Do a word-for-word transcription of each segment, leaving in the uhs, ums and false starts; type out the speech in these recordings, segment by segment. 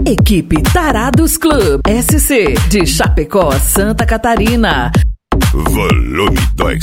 Equipe Tarados Club S C de Chapecó, Santa Catarina. Volume dois.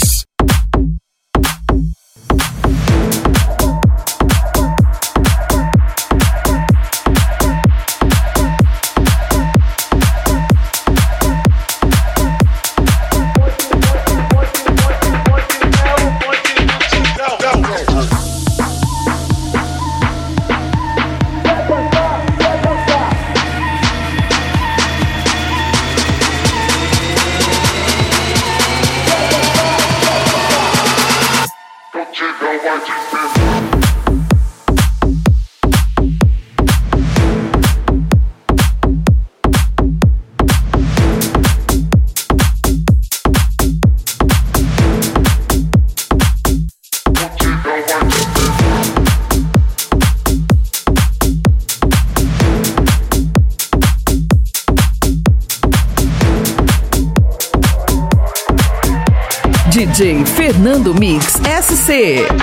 D J Fernando Mix S C. Eu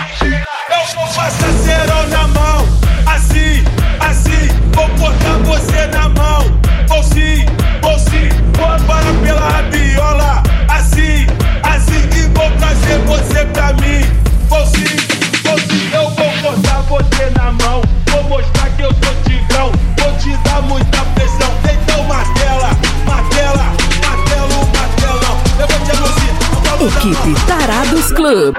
vou passaceiro na mão, assim, assim, vou botar você na mão. Vou sim, vou sim, vou agora pela rabiola, assim, assim, e vou trazer você pra mim. Vou sim, vou sim, eu vou botar você na mão, vou mostrar que eu sou tigrão, vou te dar muita pressão. Então martela, martela, martelo, martelão, eu vou te anunciar. Equipe Tarados Club.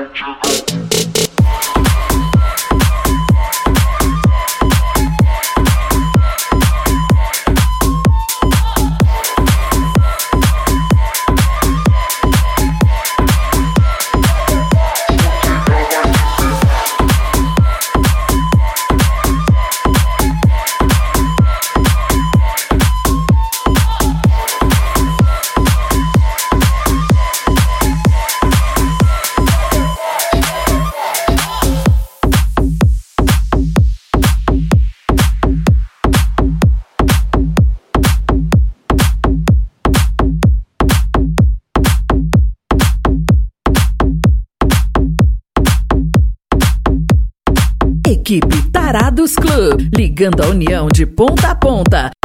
Equipe Tarados Club, ligando a união de ponta a ponta.